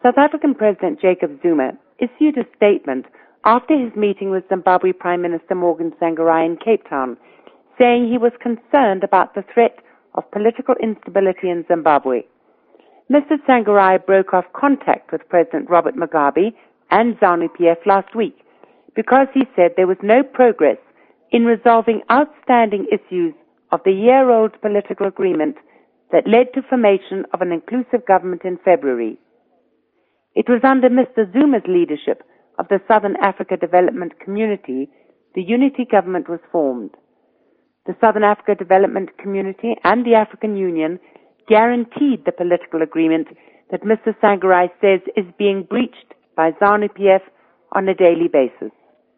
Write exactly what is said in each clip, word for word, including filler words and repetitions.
South African President Jacob Zuma issued a statement after his meeting with Zimbabwe Prime Minister Morgan Tsvangirai in Cape Town, saying he was concerned about the threat of political instability in Zimbabwe. Mister Tsvangirai broke off contact with President Robert Mugabe and ZANU-P F last week because he said there was no progress in resolving outstanding issues of the year-old political agreement that led to formation of an inclusive government in February. It was under Mister Zuma's leadership of the Southern Africa Development Community the unity government was formed. The Southern Africa Development Community and the African Union guaranteed the political agreement that Mister Tsvangirai says is being breached by ZANU-P F on a daily basis.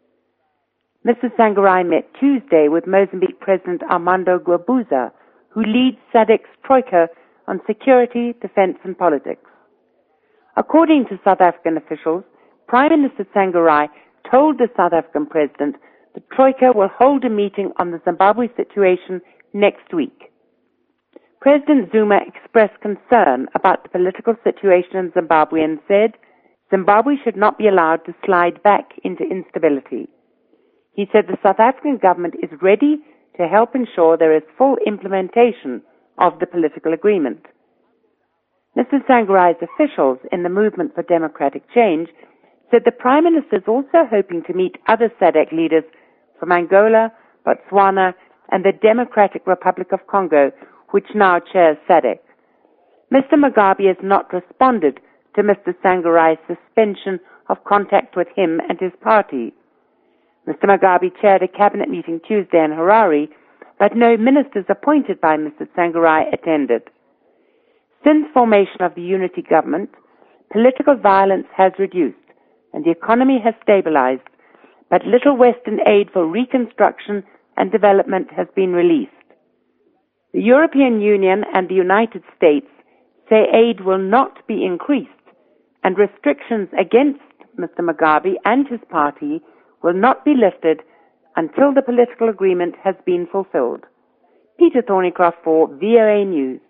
Mister Tsvangirai met Tuesday with Mozambique President Armando Guebuza, who leads SADC's Troika on security, defense and politics. According to South African officials, Prime Minister Tsvangirai told the South African president the Troika will hold a meeting on the Zimbabwe situation next week. President Zuma expressed concern about the political situation in Zimbabwe and said Zimbabwe should not be allowed to slide back into instability. He said the South African government is ready to help ensure there is full implementation of the political agreement. Mister Tsvangirai's officials in the Movement for Democratic Change said the Prime Minister is also hoping to meet other SADC leaders from Angola, Botswana, and the Democratic Republic of Congo, which now chairs SADC. Mister Mugabe has not responded to Mister Tsvangirai's suspension of contact with him and his party. Mister Mugabe chaired a cabinet meeting Tuesday in Harare, but no ministers appointed by Mister Tsvangirai attended. Since formation of the unity government, political violence has reduced and the economy has stabilized, but little Western aid for reconstruction and development has been released. The European Union and the United States say aid will not be increased and restrictions against Mister Mugabe and his party will not be lifted until the political agreement has been fulfilled. Peter Thornycroft for V O A News.